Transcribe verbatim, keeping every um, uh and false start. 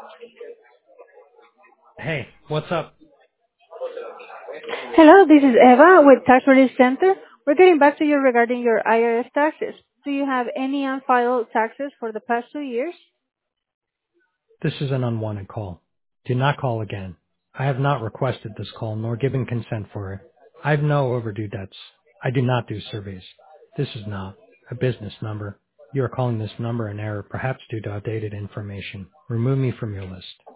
Hey, what's up? Hello, this is Eva with Tax Relief Center. We're getting back to you regarding your I R S taxes. Do you have any unfiled taxes for the past two years? This is an unwanted call. Do not call again. I have not requested this call nor given consent for it. I have no overdue debts. I do not do surveys. This is not a business number. You are calling this number in error, perhaps due to outdated information. Remove me from your list.